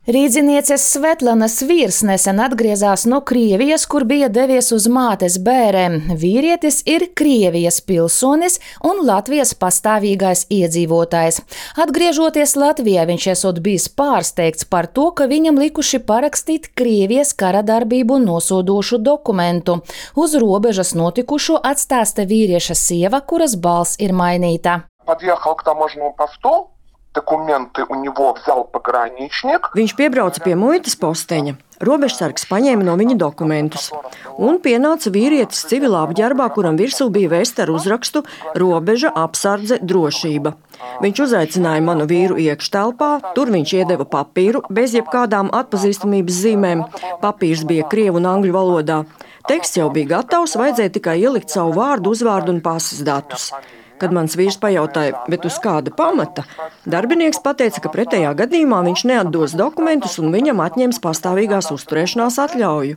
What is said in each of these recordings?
Rīdzinieces Svetlanas vīrs nesen atgriezās no Krievijas, kur bija devies uz mātes bērēm. Vīrietis ir Krievijas pilsonis un Latvijas pastāvīgais iedzīvotājs. Atgriežoties Latvijā, viņš esot bijis pārsteigts par to, ka viņam likuši parakstīt Krievijas kara darbību nosodošu dokumentu. Uz robežas notikušo atstāsta vīrieša sieva, kuras balss ir mainīta. Подъехал к таможенному посту. Dokumenты у него взял пограничник. Viņš piebrauca pie muitas posteņa. Robežsargs paņēma no viņa dokumentus. Un pienāca vīrietis civilā apģērbā, kuram virsū bija vēsta ar uzrakstu Robeža apsardze drošība. Viņš uzaicināja manu vīru iekštelpā, tur viņš iedeva papīru bez jebkādām atpazīstamības zīmēm. Papīrs bija krievu un angļu valodā. Teksts jau bija gatavs, vajadzēja tikai ielikt savu vārdu, uzvārdu un pases datus. Kad mans vīrs pajautāja, bet uz kāda pamata, darbinieks pateica, ka pretējā gadījumā viņš neatdos dokumentus un viņam atņems pastāvīgās uzturēšanās atļauju.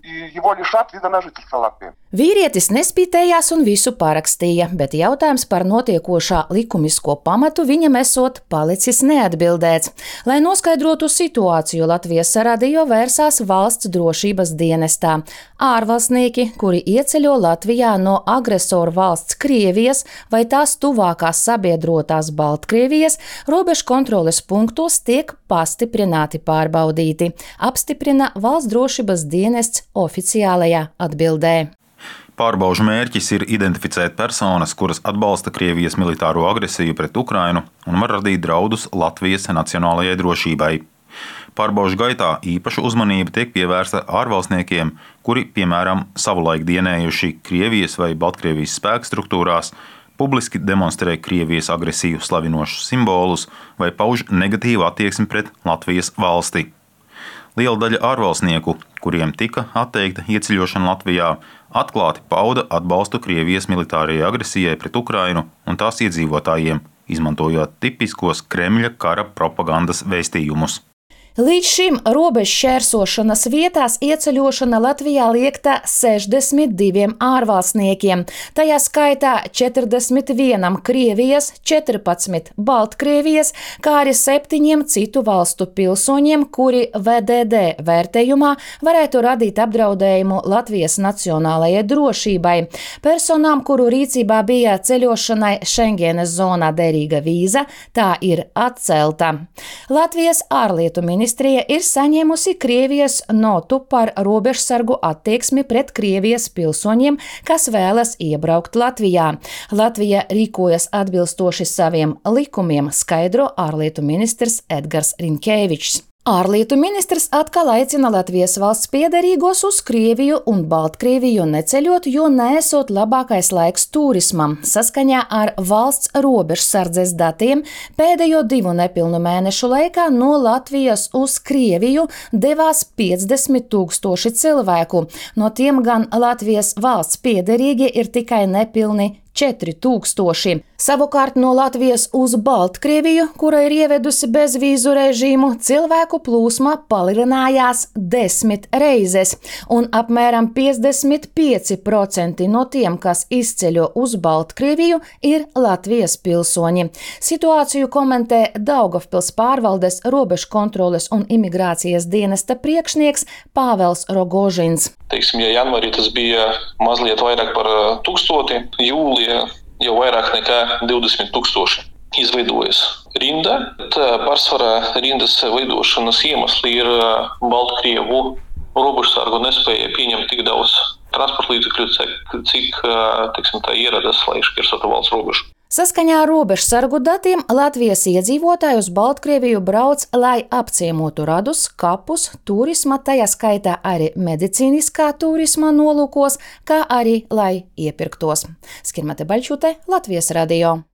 Vīrietis nespītējās un visu parakstīja, bet jautājums par notiekošā likumisko pamatu viņam esot palicis neatbildēts. Lai noskaidrotu situāciju, Latvijas radio vērsās valsts drošības dienestā. Ārvalstnieki, kuri ieceļo Latvijā no agresoru valsts Krievijas vai tās tuvākās sabiedrotās Baltkrievijas, robežu kontroles punktos tiek pastiprināti pārbaudīti, apstiprina valsts drošības dienests oficiālajā atbildē. Pārbaužu mērķis ir identificēt personas, kuras atbalsta Krievijas militāro agresiju pret Ukrainu un var radīt draudus Latvijas nacionālajai drošībai. Pārbaužu gaitā īpaša uzmanība tiek pievērsta ārvalstniekiem, kuri, piemēram, savulaik dienējuši Krievijas vai Baltkrievijas spēkstruktūrās, publiski demonstrē Krievijas agresiju slavinošus simbolus vai pauž negatīvu attieksmi pret Latvijas valsti. Liela daļa ārvalstnieku, kuriem tika atteikta ieceļošana Latvijā, atklāti pauda atbalstu Krievijas militārajai agresijai pret Ukrainu un tās iedzīvotājiem, izmantojot tipiskos Kremļa kara propagandas vēstījumus. Līdz šim robežu šķērsošanas vietās ieceļošana Latvijā liekta 62 ārvalstniekiem, tajā skaitā 41 Krievijas, 14 Baltkrievijas, kā arī 7 citu valstu pilsoņiem, kuri VDD vērtējumā varētu radīt apdraudējumu Latvijas nacionālajai drošībai. Personām, kuru rīcībā bija ceļošanai Šengenes zonā derīga vīza, tā ir atcelta. Latvijas ārlietu ministrija ir saņēmusi Krievijas notu par robežsargu attieksmi pret Krievijas pilsoņiem, kas vēlas iebraukt Latvijā. Latvija rīkojas atbilstoši saviem likumiem, skaidro ārlietu ministrs Edgars Riņkevičs. Ārlietu ministrs atkal aicina Latvijas valsts piederīgos uz Krieviju un Baltkrieviju neceļot, jo neesot labākais laiks turismam. Saskaņā ar valsts robežsardzes datiem pēdējo 2 nepilnu mēnešu laikā no Latvijas uz Krieviju devās 50 000 cilvēku. No tiem gan Latvijas valsts piederīgi ir tikai nepilni 4000. Savukārt no Latvijas uz Baltkrieviju, kura ir ievedusi bezvīzu režīmu, cilvēku plūsma palielinājās 10 reizes, un apmēram 55% no tiem, kas izceļo uz Baltkrieviju, ir Latvijas pilsoņi. Situāciju komentē Daugavpils pārvaldes robežu kontroles un imigrācijas dienesta priekšnieks Pāvels Rogožins. Ja janvārī tas bija mazliet vairāk par 1000, jūlijā jau vairāk nekā 20 000 izveidojas rinda. Pārsvarā rindas veidošanas iemesli ir Baltkrievu robežsargu nespēja pieņemt tik daudz transporta līdzekļu, cik ieradās, lai šķērsotu valsts robežu. Saskaņā ar robežsargu datiem Latvijas iedzīvotāji uz Baltkrieviju brauc, lai apciemotu radus, kapus, turisma, tajā skaitā arī medicīniskā turisma nolūkos, kā arī lai iepirktos. Skirmate Baļķute, Latvijas radio.